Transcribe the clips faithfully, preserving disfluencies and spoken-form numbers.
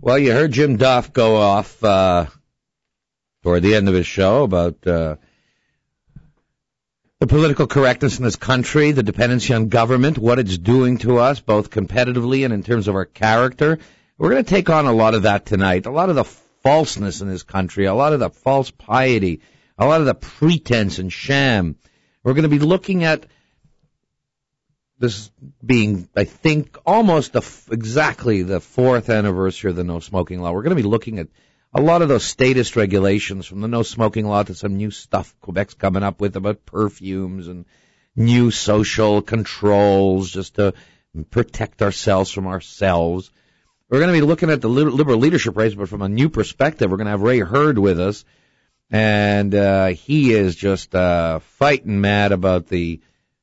Well, you heard Jim Duff go off uh, toward the end of his show about uh, the political correctness in this country, the dependency on government, what it's doing to us, both competitively and in terms of our character. We're going to take on a lot of that tonight, a lot of the falseness in this country, a lot of the false piety, a lot of the pretense and sham. We're going to be looking at this being, I think, almost the, exactly the fourth anniversary of the no smoking law. We're going to be looking at a lot of those statist regulations, from the no smoking law to some new stuff Quebec's coming up with about perfumes and new social controls just to protect ourselves from ourselves. We're going to be looking at the Liberal leadership race, but from a new perspective. We're going to have Ray Hurd with us, and uh, he is just uh, fighting mad about the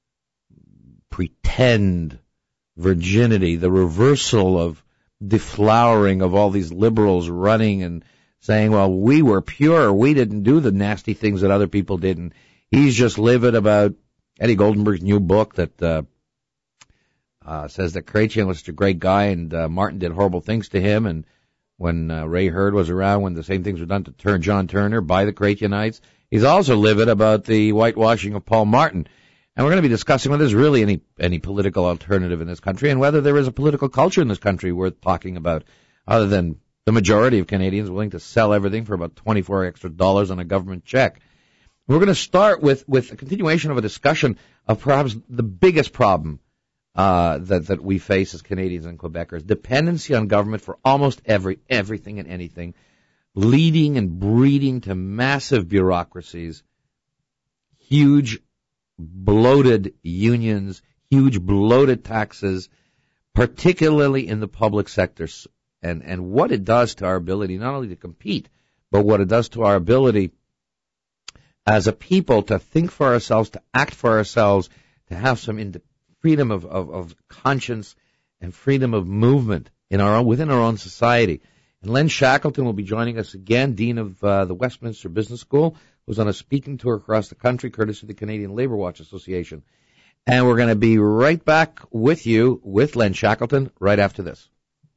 pretend virginity, the reversal of deflowering of all these liberals running and saying, well, we were pure, we didn't do the nasty things that other people did. And he's just livid about Eddie Goldenberg's new book that uh, uh, says that Chrétien was such a great guy and uh, Martin did horrible things to him. And when uh, Ray Hurd was around, when the same things were done to turn John Turner by the Chrétienites, he's also livid about the whitewashing of Paul Martin. And we're going to be discussing whether there's really any any political alternative in this country and whether there is a political culture in this country worth talking about, other than the majority of Canadians willing to sell everything for about twenty-four extra dollars on a government check. We're going to start with, with a continuation of a discussion of perhaps the biggest problem uh, that, that we face as Canadians and Quebecers, dependency on government for almost every everything and anything, leading and breeding to massive bureaucracies, huge bloated unions, huge bloated taxes, particularly in the public sector, and, and what it does to our ability not only to compete, but what it does to our ability as a people to think for ourselves, to act for ourselves, to have some ind- freedom of, of, of conscience and freedom of movement in our own, within our own society. And Len Shackleton will be joining us again, Dean of uh, the Westminster Business School, who's on a speaking tour across the country, courtesy of the Canadian Labour Watch Association. And we're going to be right back with you, with Len Shackleton, right after this.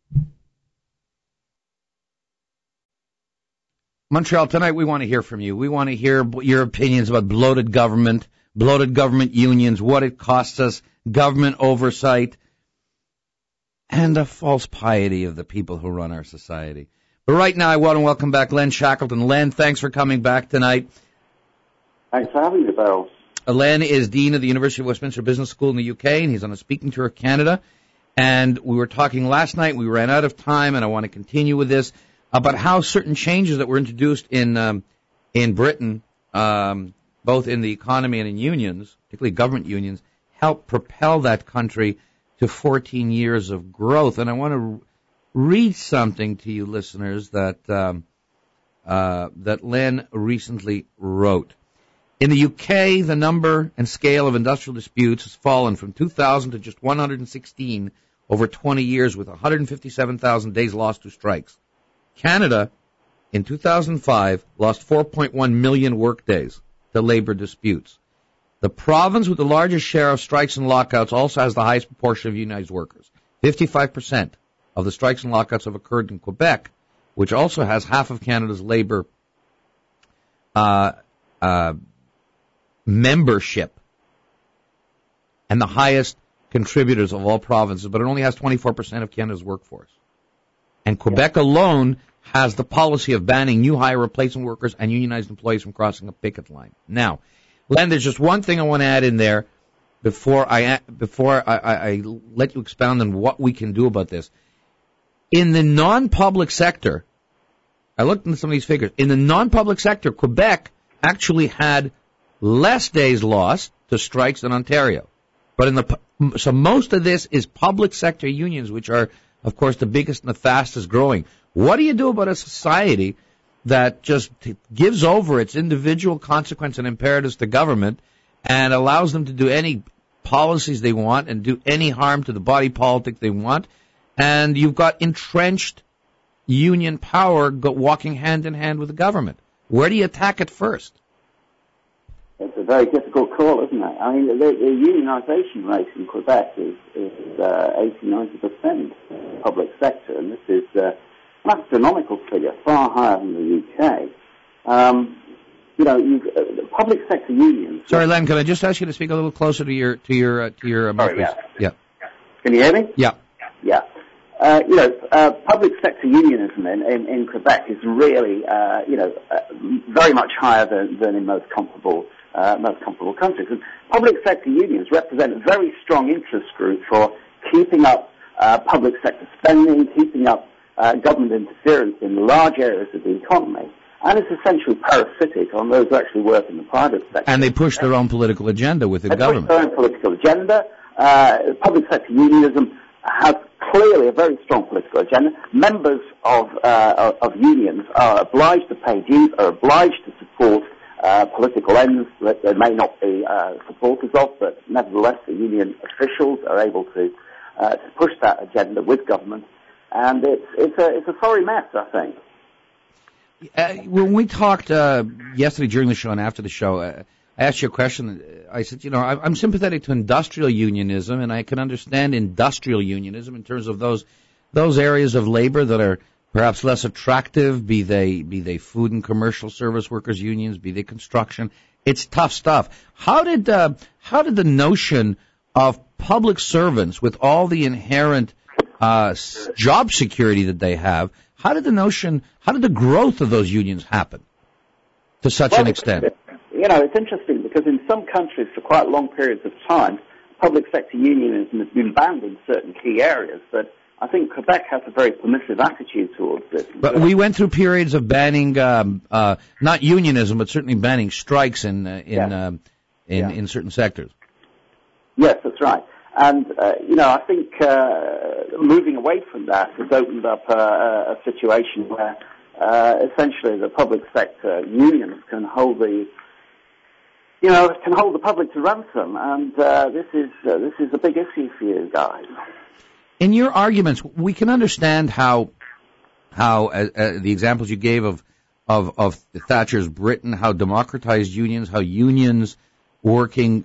Montreal, tonight we want to hear from you. We want to hear your opinions about bloated government, bloated government unions, what it costs us, government oversight, and the false piety of the people who run our society. But right now, I want to welcome back Len Shackleton. Len, thanks for coming back tonight. Thanks for having me, Beryl. Len is Dean of the University of Westminster Business School in the U K, and he's on a speaking tour of Canada. And we were talking last night, we ran out of time, and I want to continue with this, about how certain changes that were introduced in um, in Britain, um, both in the economy and in unions, particularly government unions, helped propel that country to fourteen years of growth. And I want to read something to you listeners that um, uh, that Len recently wrote. In the U K, the number and scale of industrial disputes has fallen from two thousand to just one hundred sixteen over twenty years, with one hundred fifty-seven thousand days lost to strikes. Canada, in two thousand five, lost four point one million workdays to labor disputes. The province with the largest share of strikes and lockouts also has the highest proportion of unionized workers. fifty-five percent of the strikes and lockouts have occurred in Quebec, which also has half of Canada's labor uh, uh, membership and the highest contributors of all provinces, but it only has twenty-four percent of Canada's workforce. And Quebec alone has the policy of banning new hire replacement workers and unionized employees from crossing a picket line. Now, Len, there's just one thing I want to add in there before I before I, I, I let you expound on what we can do about this. In the non-public sector, I looked into some of these figures. In the non-public sector, Quebec actually had less days lost to strikes than Ontario. But in the so most of this is public sector unions, which are, of course, the biggest and the fastest growing. What do you do about a society that just gives over its individual consequence and imperatives to government and allows them to do any policies they want and do any harm to the body politic they want? And you've got entrenched union power go, walking hand in hand with the government. Where do you attack it first? It's a very difficult call, isn't it? I mean, the, the unionisation rate in Quebec is, is uh, eighty, ninety percent public sector, and this is uh, an astronomical figure, far higher than the U K. Um, you know, you've, uh, public sector unions. Sorry, Len, can I just ask you to speak a little closer to your to your uh, to your uh, Sorry, yeah. yeah. Can you hear me? Yeah. Yeah. Uh, you know, uh, public sector unionism in, in, in Quebec is really, uh, you know, uh, very much higher than, than in most comparable uh, most comparable countries. And public sector unions represent a very strong interest group for keeping up uh, public sector spending, keeping up uh, government interference in large areas of the economy. And it's essentially parasitic on those who actually work in the private sector. And they push their own political agenda within they government. Push their own political agenda. Uh, public sector unionism has clearly a very strong political agenda. Members of uh, of unions are obliged to pay dues, are obliged to support uh, political ends that they may not be uh, supporters of, but nevertheless the union officials are able to uh, to push that agenda with government. And it's it's a it's a sorry mess, I think. Uh, when we talked uh, yesterday during the show and after the show, uh, I asked you a question. I said, you know, I, I'm sympathetic to industrial unionism, and I can understand industrial unionism in terms of those those areas of labor that are perhaps less attractive, be they be they food and commercial service workers unions, be they construction. It's tough stuff. How did uh, how did the notion of public servants, with all the inherent uh, job security that they have, how did the notion, how did the growth of those unions happen to such well, an extent? You know, it's interesting because in some countries for quite long periods of time, public sector unionism has been banned in certain key areas, but I think Quebec has a very permissive attitude towards this. But we went through periods of banning, um, uh, not unionism, but certainly banning strikes in uh, in yeah. um, in, yeah. in certain sectors. Yes, that's right. And, uh, you know, I think uh, moving away from that has opened up uh, a situation where uh, essentially the public sector unions can hold the, you know, can hold the public to ransom. And uh, this is uh, this is a big issue for you guys. In your arguments, we can understand how how uh, uh, the examples you gave of of of Thatcher's Britain, how democratized unions, how unions working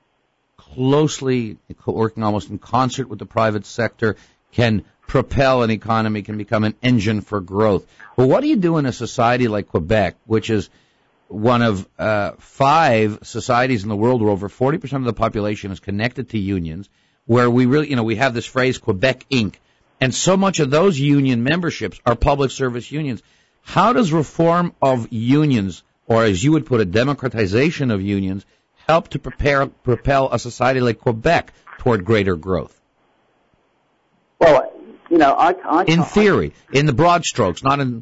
closely, working almost in concert with the private sector, can propel an economy, can become an engine for growth. But what do you do in a society like Quebec, which is one of uh, five societies in the world where over forty percent of the population is connected to unions, where we really, you know, we have this phrase Quebec Incorporated, and so much of those union memberships are public service unions. How does reform of unions, or as you would put it, democratization of unions, help to prepare, propel a society like Quebec toward greater growth? Well, you know, I, I in theory, I, in the broad strokes, not in.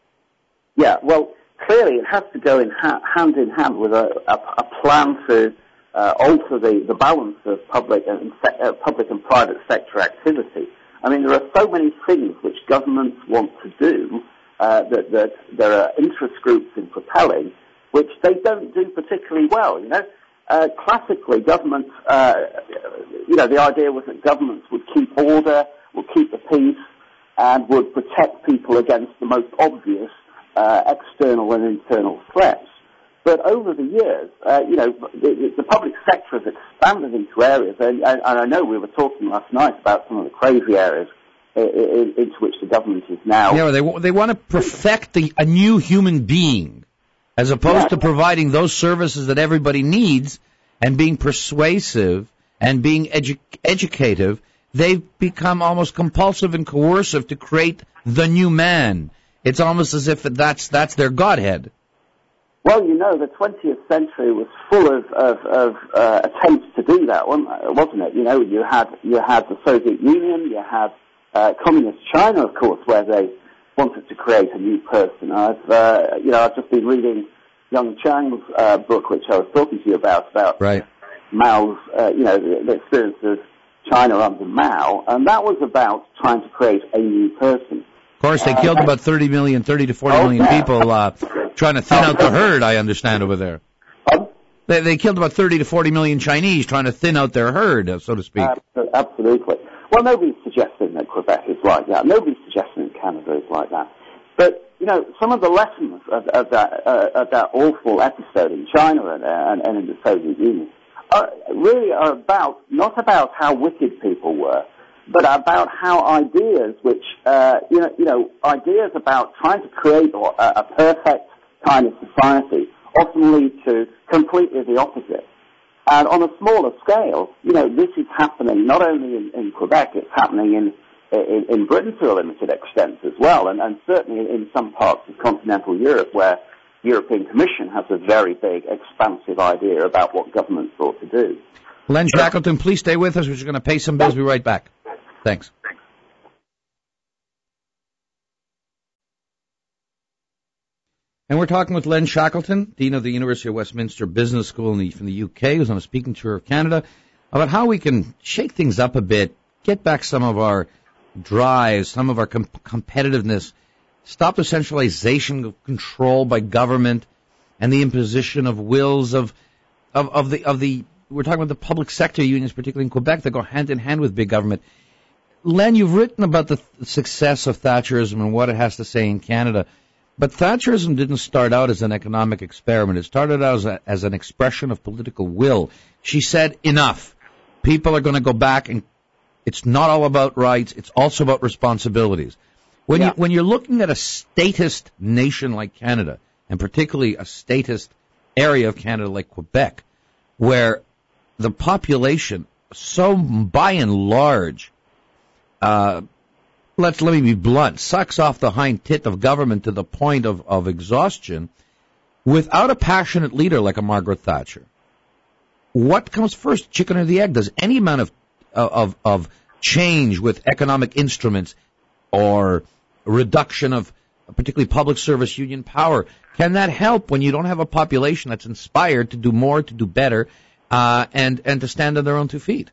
Yeah, well, clearly it has to go in ha- hand in hand with a, a, a plan to uh, alter the, the balance of public and se- uh, public and private sector activity. I mean, there are so many things which governments want to do uh, that, that there are interest groups in propelling, which they don't do particularly well. You know. Uh, classically, governments, uh, you know, the idea was that governments would keep order, would keep the peace, and would protect people against the most obvious uh, external and internal threats. But over the years, uh, you know, the, the public sector has expanded into areas, and, and I know we were talking last night about some of the crazy areas in, in, into which the government is now. Yeah, they they want to perfect the, a new human being, as opposed yeah. to providing those services that everybody needs and being persuasive and being edu- educative. They've become almost compulsive and coercive to create the new man. It's almost as if that's that's their godhead. Well, you know, the twentieth century was full of, of, of uh, attempts to do that, wasn't it? You know, you had you had the Soviet Union, you had uh, communist China, of course, where they wanted to create a new person. I've, uh, you know, I've just been reading Young Chang's uh, book, which I was talking to you about, about right. Mao's, uh, you know, the, the experience of China under Mao, and that was about trying to create a new person. Of course, they uh, killed about thirty million, thirty to forty oh, million yeah. people uh, trying to thin out the herd, I understand, over there. Um, they, they killed about thirty to forty million Chinese trying to thin out their herd, so to speak. Absolutely. Well, nobody's suggesting that Quebec is like that. Nobody's suggesting that Canada is like that. But, you know, some of the lessons of, of, that, uh, of that awful episode in China and, and, and in the Soviet Union are, really are about, not about how wicked people were, but about how ideas which, uh, you know, you know, ideas about trying to create a, a perfect kind of society often lead to completely the opposite. And on a smaller scale, you know, this is happening not only in, in Quebec, it's happening in, in, in Britain to a limited extent as well, and, and certainly in some parts of continental Europe where the European Commission has a very big, expansive idea about what governments ought to do. Len Shackleton, please stay with us. We're just going to pay some bills. We'll be right back. Thanks. And we're talking with Len Shackleton, Dean of the University of Westminster Business School in the, from the U K, who's on a speaking tour of Canada, about how we can shake things up a bit, get back some of our drives, some of our com- competitiveness, stop the centralization of control by government and the imposition of wills of, of, of the, of the, we're talking about the public sector unions, particularly in Quebec, that go hand in hand with big government. Len, you've written about the th- success of Thatcherism and what it has to say in Canada. But Thatcherism didn't start out as an economic experiment. It started out as, a, as an expression of political will. She said, enough. People are going to go back, and it's not all about rights. It's also about responsibilities. When, yeah. you, when you're looking at a statist nation like Canada, and particularly a statist area of Canada like Quebec, where the population, so by and large, uh, Let's let me be blunt, sucks off the hind tit of government to the point of, of exhaustion, without a passionate leader like a Margaret Thatcher. What comes first, chicken or the egg? Does any amount of of of change with economic instruments or reduction of particularly public service union power, can that help when you don't have a population that's inspired to do more, to do better, uh, and and to stand on their own two feet?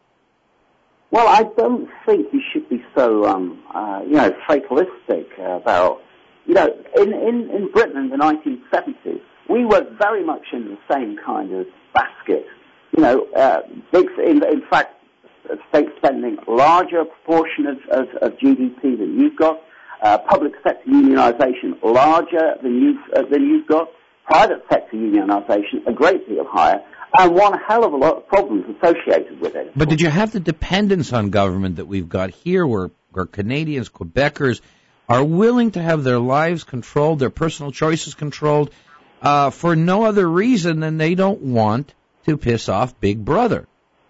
Well, I don't think you should be so, um, uh, you know, fatalistic about, you know, in, in, in Britain in the nineteen seventies, we were very much in the same kind of basket. You know, uh, big, in, in fact, state spending larger proportion of, of, of G D P than you've got, uh, public sector unionization larger than you've, uh, than you've got, private sector unionization a great deal higher, and one hell of a lot of problems associated with it. But did you have the dependence on government that we've got here, where, where Canadians, Quebecers, are willing to have their lives controlled, their personal choices controlled, uh, for no other reason than they don't want to piss off Big Brother?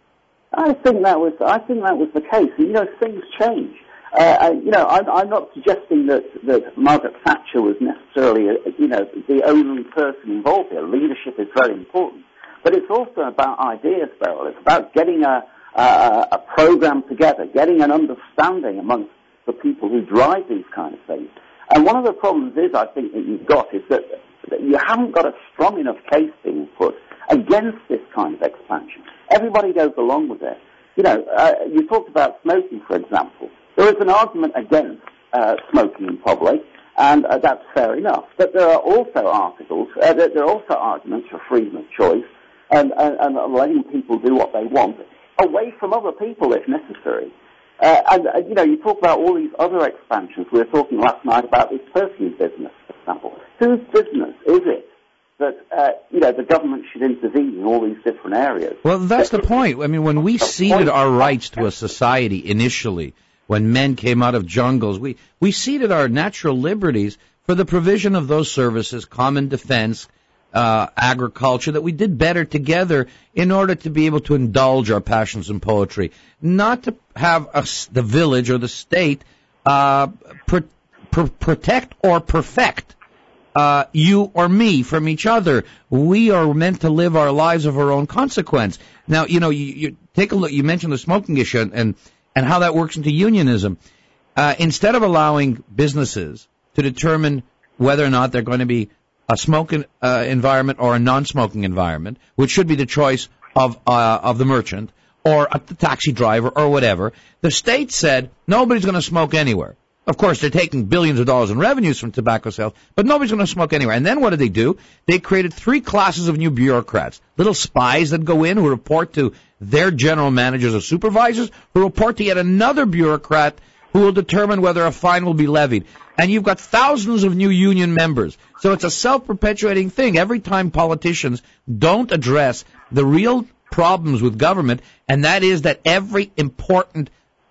I think that was, I think that was the case. You know, things change. Uh, you know, I'm, I'm not suggesting that, that Margaret Thatcher was necessarily, a, you know, the only person involved here. Leadership is very important. But it's also about ideas, Beryl. It's about getting a, a, a program together, getting an understanding amongst the people who drive these kind of things. And one of the problems is, I think, that you've got is that, that you haven't got a strong enough case being put against this kind of expansion. Everybody goes along with it. You know, uh, you talked about smoking, for example. There is an argument against uh, smoking in public, and uh, that's fair enough. But there are also articles, uh, there are also arguments for freedom of choice, And, and, and letting people do what they want, away from other people if necessary. Uh, and, uh, you know, you talk about all these other expansions. We were talking last night about this perfume business, for example. Whose business is it that, uh, you know, the government should intervene in all these different areas? Well, that's the point. I mean, when we ceded our rights to a society initially, when men came out of jungles, we, we ceded our natural liberties for the provision of those services, common defense, Uh, agriculture, that we did better together in order to be able to indulge our passions in poetry, not to have us, the village or the state, uh, pr- pr- protect or perfect uh, you or me from each other. We are meant to live our lives of our own consequence. Now, you know, you, you take a look. You mentioned the smoking issue and and, and how that works into unionism. Uh, instead of allowing businesses to determine whether or not they're going to be a smoking uh, environment or a non-smoking environment, which should be the choice of uh, of the merchant or a taxi driver or whatever, the state said nobody's going to smoke anywhere. Of course, they're taking billions of dollars in revenues from tobacco sales, but nobody's going to smoke anywhere. And then what did they do? They created three classes of new bureaucrats, little spies that go in who report to their general managers or supervisors, who report to yet another bureaucrat who will determine whether a fine will be levied. And you've got thousands of new union members. So it's a self-perpetuating thing. Every time politicians don't address the real problems with government, and that is that every important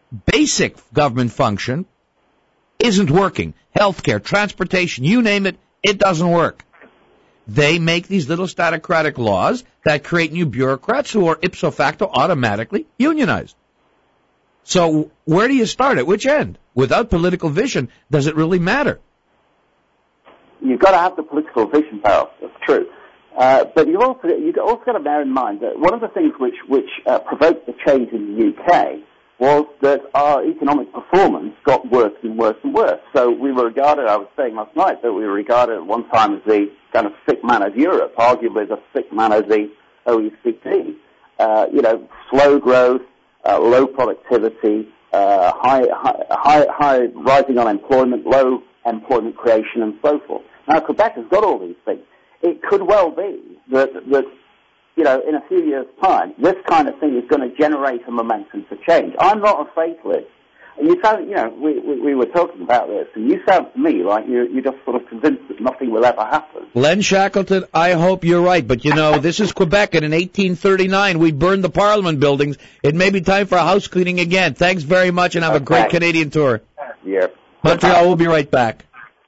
basic government function isn't working. Healthcare, transportation, you name it, it doesn't work. They make these little statocratic laws that create new bureaucrats who are ipso facto automatically unionized. So where do you start? At which end? Without political vision, does it really matter? You've got to have the political vision, Farrell. That's true. Uh, but you've also, you've also got to bear in mind that one of the things which, which uh, provoked the change in the U K was that our economic performance got worse and worse and worse. So we were regarded, I was saying last night, that we were regarded at one time as the kind of sick man of Europe, arguably the sick man of the O E C D. Uh, you know, slow growth, uh, low productivity, uh, high, high, high, high rising unemployment, low employment creation, and so forth. Now, Quebec has got all these things. It could well be that, that you know, in a few years' time, this kind of thing is going to generate a momentum for change. I'm not a fatalist. And you sound, you know, we, we, we were talking about this, and you sound to me like you're, you're just sort of convinced that nothing will ever happen. Len Shackleton, I hope you're right. But, you know, this is Quebec, and in eighteen thirty-nine, we burned the Parliament buildings. It may be time for a house cleaning again. Thanks very much, and have okay. a great Canadian tour. Yeah. Montreal, we'll be right back.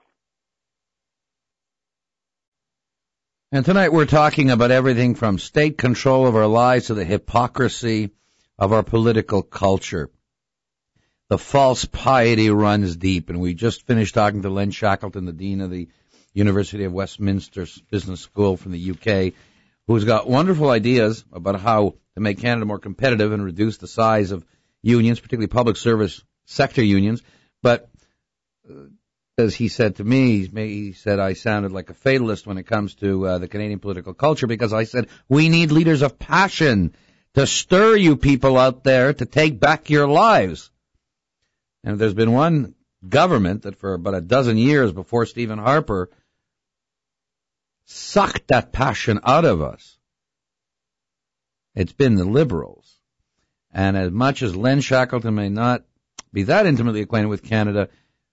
And tonight we're talking about everything from state control of our lives to the hypocrisy of our political culture. The false piety runs deep, and we just finished talking to Len Shackleton, the Dean of the University of Westminster Business School from the U K, who's got wonderful ideas about how to make Canada more competitive and reduce the size of unions, particularly public service sector unions. But uh, as he said to me, he said I sounded like a fatalist when it comes to uh, the Canadian political culture, because I said we need leaders of passion to stir you people out there to take back your lives. And there's been one government that for about a dozen years before Stephen Harper sucked that passion out of us. It's been the Liberals. And as much as Len Shackleton may not be that intimately acquainted with Canada,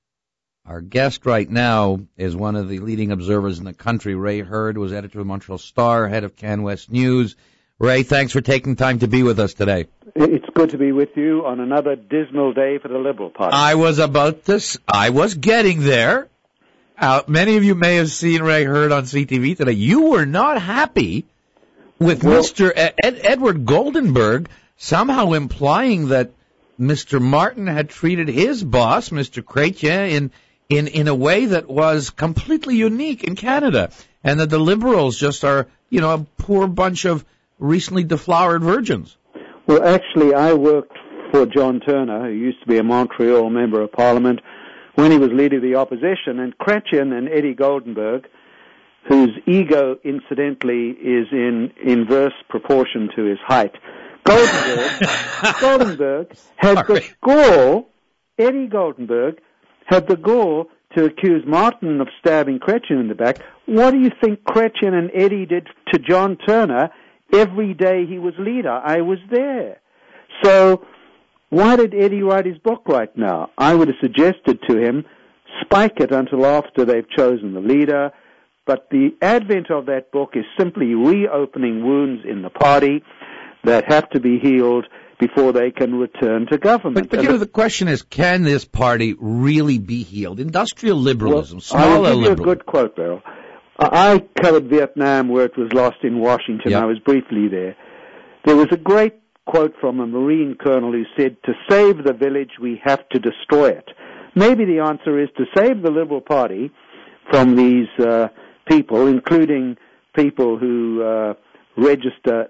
our guest right now is one of the leading observers in the country. Ray Hurd was editor of the Montreal Star, head of CanWest News. Ray, thanks for taking time to be with us today. It's good to be with you on another dismal day for the Liberal Party. I was about this. I was getting there. Uh, many of you may have seen Ray Hurd on C T V today. You were not happy with well, Mister Ed, Edward Goldenberg somehow implying that Mister Martin had treated his boss, Mister Chrétien, in in in a way that was completely unique in Canada, and that the Liberals just are, you know, a poor bunch of recently deflowered virgins. Well, actually, I worked for John Turner, who used to be a Montreal Member of Parliament, when he was Leader of the Opposition, and Chrétien and Eddie Goldenberg, whose ego, incidentally, is in inverse proportion to his height. Goldenberg, Goldenberg had Sorry. the gall, Eddie Goldenberg had the gall to accuse Martin of stabbing Chrétien in the back. What do you think Chrétien and Eddie did to John Turner every day he was leader? I was there. So why did Eddie write his book right now? I would have suggested to him, spike it until after they've chosen the leader. But the advent of that book is simply reopening wounds in the party that have to be healed before they can return to government. But, but you know, the question is, can this party really be healed? Industrial liberalism, well, smaller I will give liberalism. You a good quote, Beryl. I covered Vietnam where it was lost in Washington. Yep. I was briefly there. There was a great quote from a Marine colonel who said, to save the village, we have to destroy it. Maybe the answer is to save the Liberal Party from these uh, people, including people who uh, register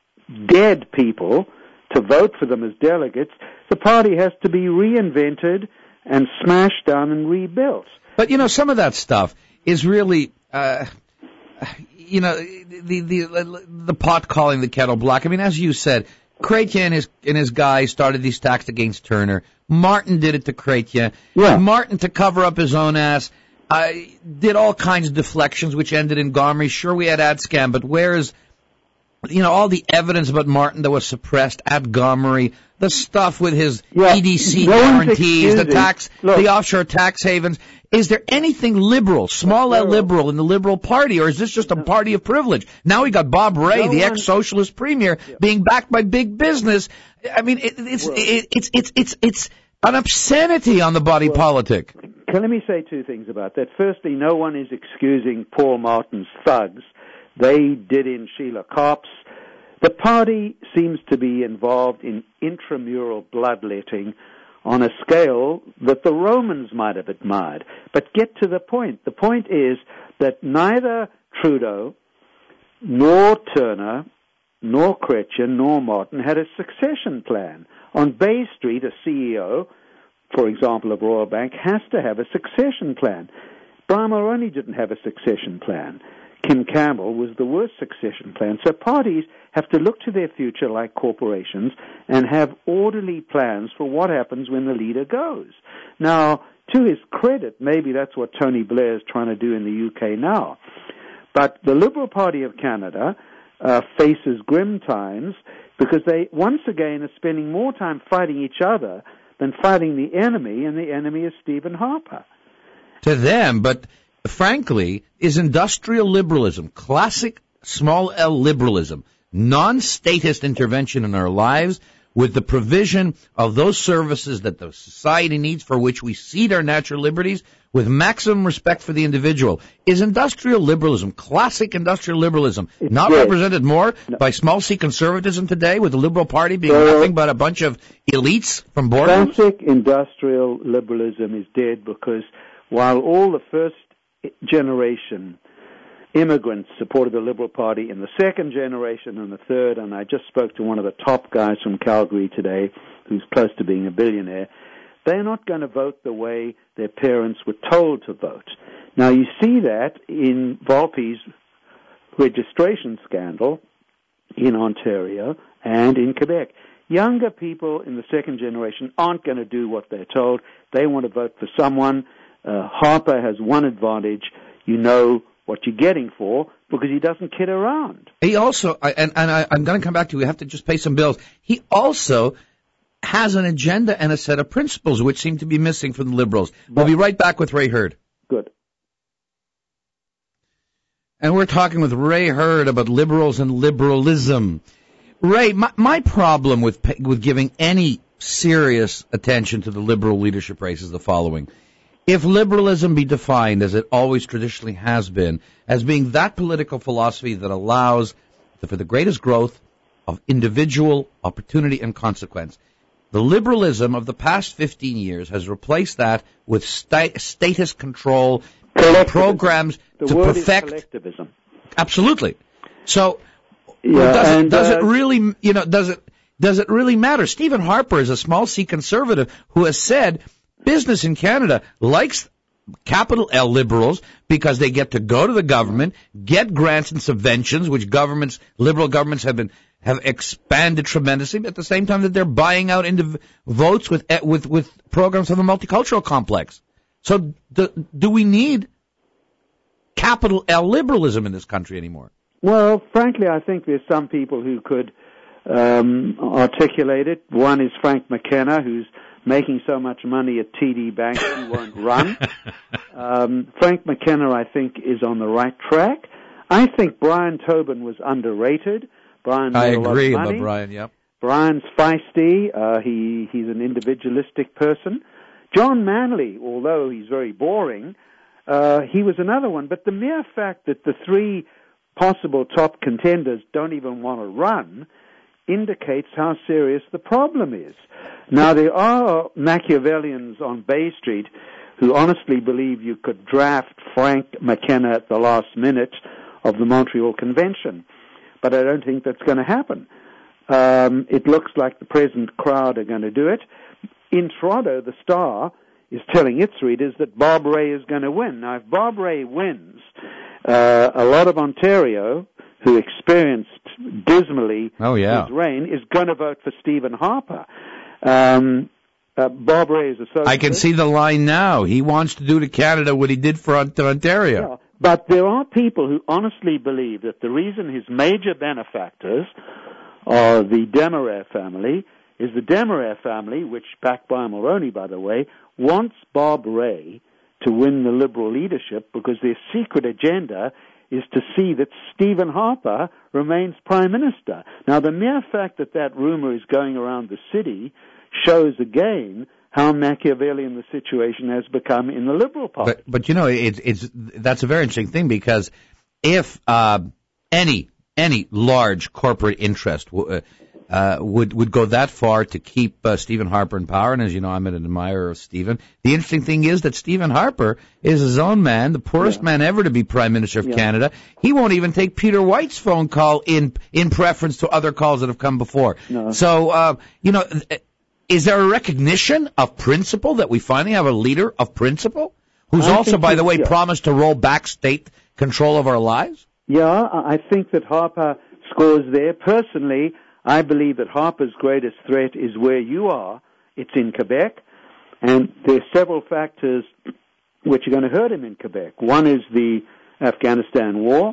dead people to vote for them as delegates. The party has to be reinvented and smashed down and rebuilt. But, you know, some of that stuff is really, uh, you know, the, the, the pot calling the kettle black. I mean, as you said, Chrétien and his, and his guys started these attacks against Turner. Martin did it to Chrétien. Yeah. Martin, to cover up his own ass, uh, did all kinds of deflections, which ended in Gomery. Sure, we had ad scam, but where is, you know, all the evidence about Martin that was suppressed at Gomery, the stuff with his yeah, E D C no guarantees, the tax, Look, the offshore tax havens. is there anything liberal, small L liberal in the Liberal Party, or is this just a party of privilege? Now we got Bob Rae, no the one, ex-socialist premier, yeah. being backed by big business. I mean, it, it's, well, it, it's it's it's it's an obscenity on the body well, politic. Can let me say two things about that. Firstly, no one is excusing Paul Martin's thugs. They did in Sheila Copse. The party seems to be involved in intramural bloodletting on a scale that the Romans might have admired. But get to the point. The point is that neither Trudeau, nor Turner, nor Chrétien, nor Martin had a succession plan. On Bay Street, a C E O, for example, of Royal Bank, has to have a succession plan. Brian Mulroney didn't have a succession plan. Kim Campbell was the worst succession plan. So parties have to look to their future like corporations and have orderly plans for what happens when the leader goes. Now, to his credit, maybe that's what Tony Blair is trying to do in the U K now. But the Liberal Party of Canada uh, faces grim times because they, once again, are spending more time fighting each other than fighting the enemy, and the enemy is Stephen Harper. To them, but frankly, is industrial liberalism, classic small L liberalism, non-statist intervention in our lives with the provision of those services that the society needs for which we cede our natural liberties with maximum respect for the individual. Is industrial liberalism, classic industrial liberalism, it's not good. represented more no. by small C conservatism today, with the Liberal Party being so, nothing but a bunch of elites from boardrooms? Classic industrial liberalism is dead because while all the first generation immigrants supported the Liberal Party, in the second generation and the third, and I just spoke to one of the top guys from Calgary today who's close to being a billionaire, they're not going to vote the way their parents were told to vote. Now, you see that in Volpe's registration scandal in Ontario and in Quebec. Younger people in the second generation aren't going to do what they're told. They want to vote for someone. Uh, Harper has one advantage. You know what you're getting for because he doesn't kid around. He also, and, and I, I'm going to come back to you, we have to just pay some bills. He also has an agenda and a set of principles which seem to be missing from the Liberals. We'll be right back with Ray Hurd. Good. And we're talking with Ray Hurd about liberals and liberalism. Ray, my, my problem with with giving any serious attention to the Liberal leadership race is the following. If liberalism be defined, as it always traditionally has been, as being that political philosophy that allows for the greatest growth of individual opportunity and consequence, the liberalism of the past fifteen years has replaced that with sta- status control programs the to word perfect is collectivism. Absolutely. So yeah, does, and, it, does uh, it really, you know, does it does it really matter? Stephen Harper is a small C conservative who has said business in Canada likes capital L liberals because they get to go to the government, get grants and subventions, which governments, liberal governments have been have expanded tremendously, at the same time that they're buying out into votes with with with programs of a multicultural complex. So do, do we need capital L liberalism in this country anymore? Well, frankly, I think there's some people who could um, articulate it. One is Frank McKenna, who's making so much money at T D Bank he won't run. um, Frank McKenna, I think, is on the right track. I think Brian Tobin was underrated. Brian I made a agree lot of money. about Brian, yep. Brian's feisty. Uh, he, he's an individualistic person. John Manley, although he's very boring, uh, he was another one. But the mere fact that the three possible top contenders don't even want to run indicates how serious the problem is. Now, there are Machiavellians on Bay Street who honestly believe you could draft Frank McKenna at the last minute of the Montreal Convention. But I don't think that's going to happen. Um, it looks like the present crowd are going to do it. In Toronto, the Star is telling its readers that Bob Rae is going to win. Now, if Bob Rae wins, uh, a lot of Ontario, who experienced dismally oh, yeah. his reign, is going to vote for Stephen Harper. Um, uh, Bob Rae is a socialist. I can see the line now. He wants to do to Canada what he did for Ontario. Yeah, but there are people who honestly believe that the reason his major benefactors are the Desmarais family is the Desmarais family, which, backed by Mulroney, by the way, wants Bob Rae to win the Liberal leadership, because their secret agenda is to see that Stephen Harper remains Prime Minister. Now, the mere fact that that rumor is going around the city shows again how Machiavellian the situation has become in the Liberal Party. But, but you know, it's, it's, that's a very interesting thing, because if uh, any any large corporate interest w- uh, would would go that far to keep uh, Stephen Harper in power, and as you know, I'm an admirer of Stephen, the interesting thing is that Stephen Harper is his own man, the poorest yeah. man ever to be Prime Minister of yeah. Canada. He won't even take Peter White's phone call in in preference to other calls that have come before. No. So, uh, you know... Is there a recognition of principle that we finally have a leader of principle who's I also, by the way, yeah. promised to roll back state control of our lives? Yeah, I think that Harper scores there. Personally, I believe that Harper's greatest threat is where you are. It's in Quebec. And there's several factors which are going to hurt him in Quebec. One is the Afghanistan war.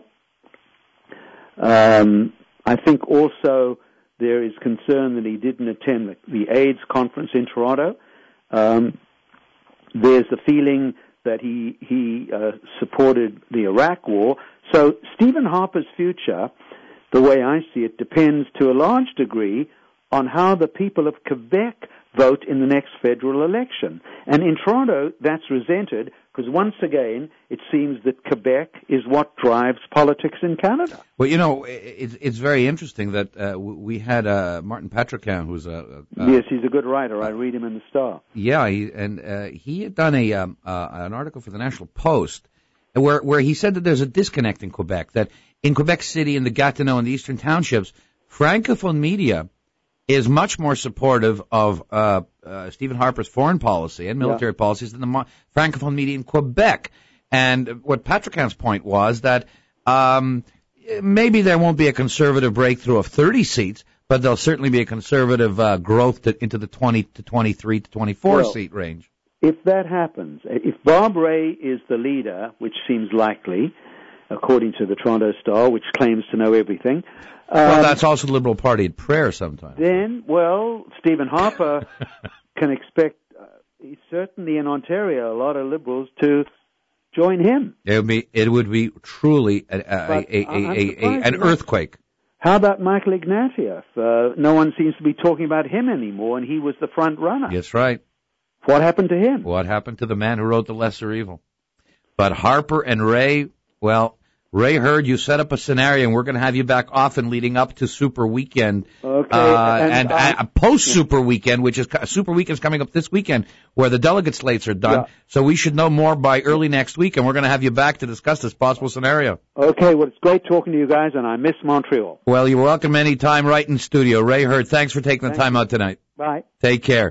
Um, I think also there is concern that he didn't attend the, the AIDS conference in Toronto. Um, there's the feeling that he he uh, supported the Iraq war. So Stephen Harper's future, the way I see it, depends to a large degree on how the people of Quebec vote in the next federal election. And in Toronto, that's resented, because once again, it seems that Quebec is what drives politics in Canada. Well, you know, it's, it's very interesting that uh, we had uh, Martin Patrichan, who's a... a yes, he's a good writer. I read him in the Star. Yeah, he, and uh, he had done a um, uh, an article for the National Post where, where he said that there's a disconnect in Quebec, that in Quebec City, in the Gatineau, and the Eastern Townships, Francophone media is much more supportive of uh, uh, Stephen Harper's foreign policy and military yeah. policies than the mo- Francophone media in Quebec. And what Patrichan's point was that um, maybe there won't be a conservative breakthrough of thirty seats, but there'll certainly be a conservative uh, growth to, into the twenty to twenty-three to twenty-four well, seat range. If that happens, if Bob Rae is the leader, which seems likely, according to the Toronto Star, which claims to know everything. Well, um, that's also the Liberal Party at prayer sometimes. Then, well, Stephen Harper can expect, uh, certainly in Ontario, a lot of Liberals to join him. It would be, it would be truly a, a, a, a, a, a, an earthquake. How about Michael Ignatieff? Uh, no one seems to be talking about him anymore, and he was the front runner. That's right. What happened to him? What happened to the man who wrote The Lesser Evil? But Harper and Rae, well, Ray heard you set up a scenario, and we're going to have you back often leading up to Super Weekend. Okay. Uh, and and I, uh, post-Super Weekend, which is, Super Weekend is coming up this weekend, where the delegate slates are done. Yeah. So we should know more by early next week, and we're going to have you back to discuss this possible scenario. Okay, well, it's great talking to you guys, and I miss Montreal. Well, you're welcome anytime right in studio. Ray Hurd, thanks for taking the Thank time you. out tonight. Bye. Take care.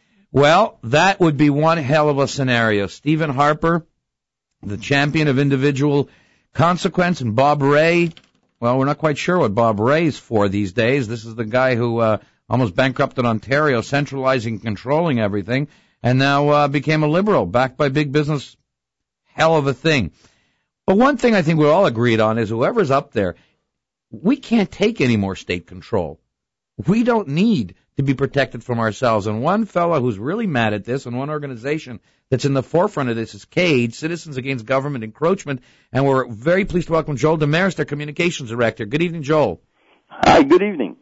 Well, that would be one hell of a scenario. Stephen Harper, the champion of individual consequence, and Bob Rae, well, we're not quite sure what Bob Rae's for these days. This is the guy who uh, almost bankrupted Ontario, centralizing and controlling everything, and now uh, became a Liberal, backed by big business. Hell of a thing. But one thing I think we're all agreed on is whoever's up there, we can't take any more state control. We don't need to be protected from ourselves. And one fellow who's really mad at this, and one organization that's in the forefront of this, is CAGE, Citizens Against Government Encroachment. And we're very pleased to welcome Joel Demers, their communications director. Good evening, Joel. Hi, good evening.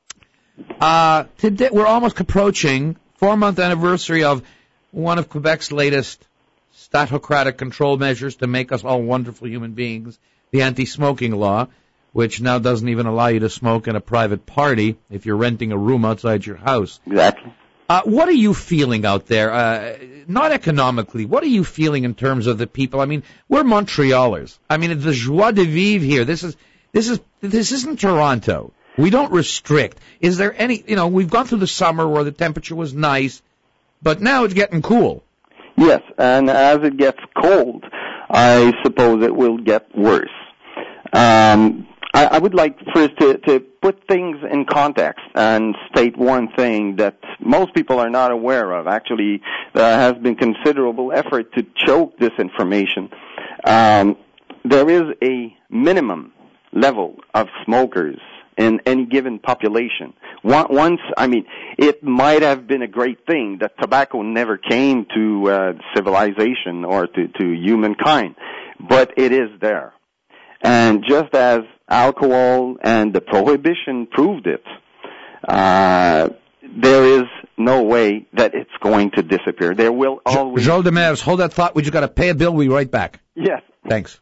Uh, today, we're almost approaching four-month anniversary of one of Quebec's latest statocratic control measures to make us all wonderful human beings, the anti-smoking law, which now doesn't even allow you to smoke in a private party if you're renting a room outside your house. Exactly. Uh, what are you feeling out there? Uh, not economically. What are you feeling in terms of the people? I mean, we're Montrealers. I mean, the joie de vivre here. This is this is this isn't Toronto. We don't restrict. Is there any? You know, we've gone through the summer where the temperature was nice, but now it's getting cool. Yes, and as it gets cold, I suppose it will get worse. Um, I, I would like first to, to put things in context and state one thing that most people are not aware of. Actually, there has been considerable effort to choke this information. Um, there is a minimum level of smokers in any given population. Once, I mean, it might have been a great thing that tobacco never came to uh, civilization or to, to humankind, but it is there. And just as alcohol and the prohibition proved it, uh, there is no way that it's going to disappear. There will always... Joel Demers, hold that thought. We just got to pay a bill. We'll be right back. Yes. Thanks.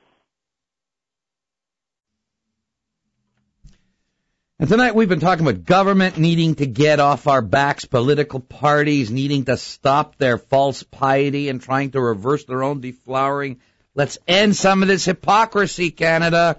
And tonight we've been talking about government needing to get off our backs, political parties needing to stop their false piety and trying to reverse their own deflowering. Let's end some of this hypocrisy, Canada.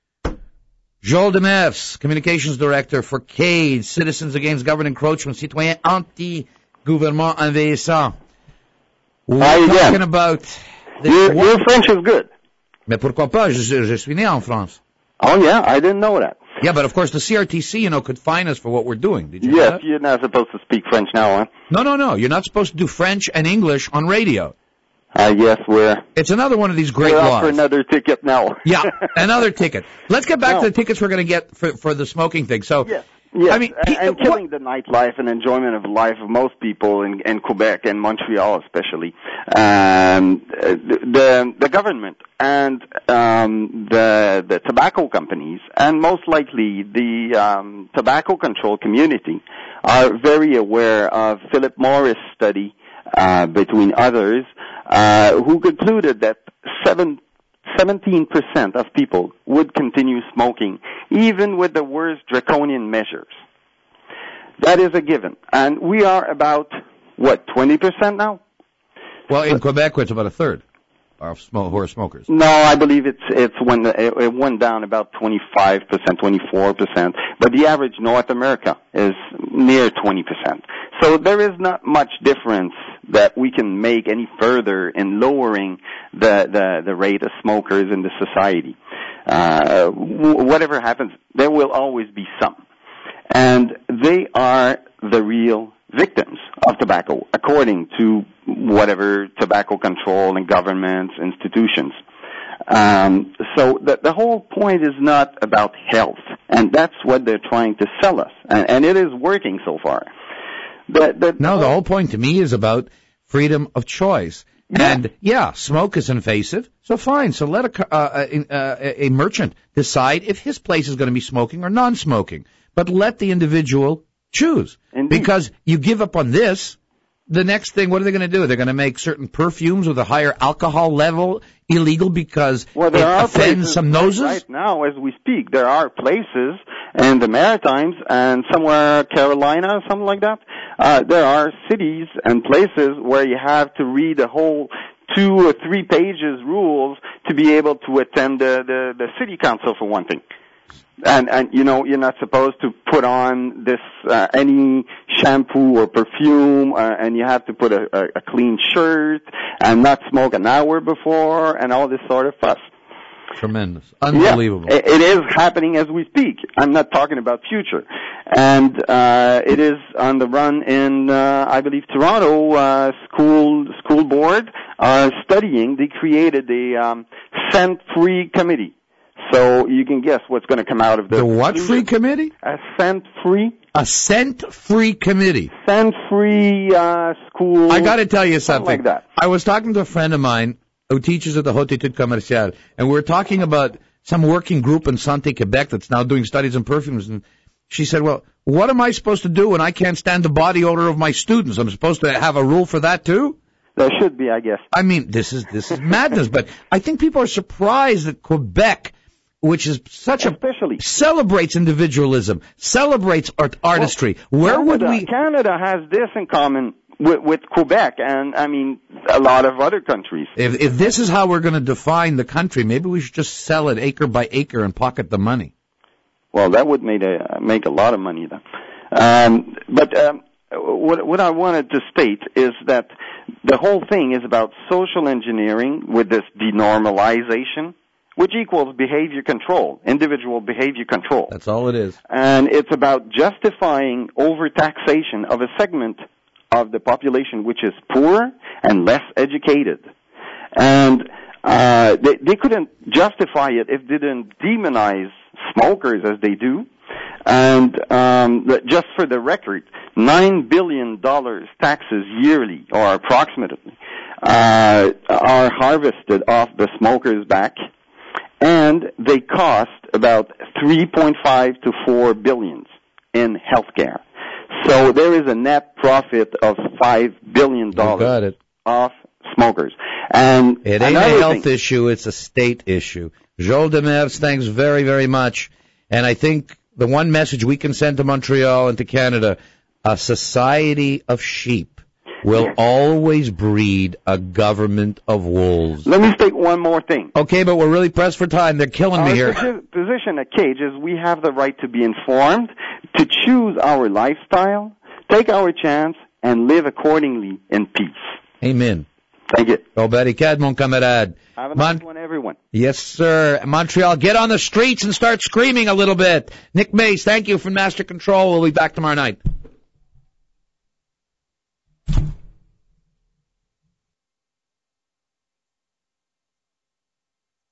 Joel Demers, Communications Director for CADE, Citizens Against Government Encroachment, Citoyen Anti-Gouvernement Envahissant. We're Hi talking again. about... Your, your French is good. Mais pourquoi pas? Je, je suis né en France. Oh, yeah? I didn't know that. Yeah, but of course the C R T C, you know, could fine us for what we're doing. Did you know Yes, that? you're not supposed to speak French now, huh? No, no, no. You're not supposed to do French and English on radio. I guess we're... It's another one of these great we're laws. up for another ticket now. Yeah, another ticket. Let's get back No. to the tickets we're going to get for, for the smoking thing. So, Yes. Yes, I mean, and, and what- killing the nightlife and enjoyment of life of most people in, in Quebec and Montreal especially. Um, the the government and um, the the tobacco companies and most likely the um, tobacco control community are very aware of Philip Morris' study, uh, between others, uh, who concluded that seven. seventeen percent of people would continue smoking, even with the worst draconian measures. That is a given. And we are about, what, twenty percent now? well, in Quebec, it's about a third of smoke, who are smokers. No, I believe it's it's when it, it went down about twenty-five percent, twenty-four percent. But the average North America is near twenty percent. So there is not much difference that we can make any further in lowering the the, the rate of smokers in the society. Uh, w- whatever happens, there will always be some. And they are the real victims of tobacco, according to whatever tobacco control and governments, institutions. Um, so the, the whole point is not about health, and that's what they're trying to sell us, and, and it is working so far. The, the, No, the whole point to me is about freedom of choice. Yeah. And, yeah, smoke is invasive, so fine. So let a, uh, a, a, a merchant decide if his place is going to be smoking or non-smoking. But let the individual choose. Indeed. Because you give up on this, the next thing, what are they going to do? They're going to make certain perfumes with a higher alcohol level illegal because Well, there it are offends places some noses? right now as we speak. There are places in the Maritimes and somewhere Carolina, something like that. Uh, there are cities and places where you have to read a whole two or three pages rules to be able to attend the, the, the city council for one thing. And, and, you know, you're not supposed to put on this, uh, any shampoo or perfume, uh, and you have to put a, a, a clean shirt and not smoke an hour before and all this sort of fuss. Tremendous. Unbelievable. Yeah, it is happening as we speak. I'm not talking about future. And, uh, it is on the run in, uh, I believe Toronto, uh, school, school board are studying. They created a, um, scent-free committee. So you can guess what's going to come out of the... The what free committee? A scent-free? A scent-free committee. Scent-free uh, school... I got to tell you something. Something like that. I was talking to a friend of mine who teaches at the Haute Étude Commerciale, and we were talking about some working group in Santé Quebec that's now doing studies in perfumes, and she said, well, what am I supposed to do when I can't stand the body odor of my students? I'm supposed to have a rule for that too? There should be, I guess. I mean, this is this is madness, but I think people are surprised that Quebec, which is such a Especially. celebrates individualism, celebrates art, artistry. Well, Where Canada, would we? Canada has this in common with, with Quebec and, I mean, a lot of other countries. If if this is how we're going to define the country, maybe we should just sell it acre by acre and pocket the money. Well, that would make a, make a lot of money then. Um, but um, what, what I wanted to state is that the whole thing is about social engineering with this denormalization, which equals behavior control, individual behavior control. That's all it is. And it's about justifying overtaxation of a segment of the population which is poor and less educated. And uh, they, they couldn't justify it if they didn't demonize smokers as they do, And um, just for the record, nine billion dollars taxes yearly, or approximately, uh, are harvested off the smoker's back, and they cost about three point five to four billion in healthcare. So there is a net profit of five billion dollars got it. off smokers. And it ain't a health thing, issue, it's a state issue. Joel Demers, thanks very, very much. And I think the one message we can send to Montreal and to Canada, a society of sheep will always breed a government of wolves. Let me state one more thing. Okay, but we're really pressed for time. They're killing our me here. Our position at Cage is we have the right to be informed, to choose our lifestyle, take our chance, and live accordingly in peace. Amen. Thank you. Oh, barricade, mon camarade. Have a nice Mon- one, everyone. Yes, sir. Montreal, get on the streets and start screaming a little bit. Nick Mace, thank you from Master Control. We'll be back tomorrow night.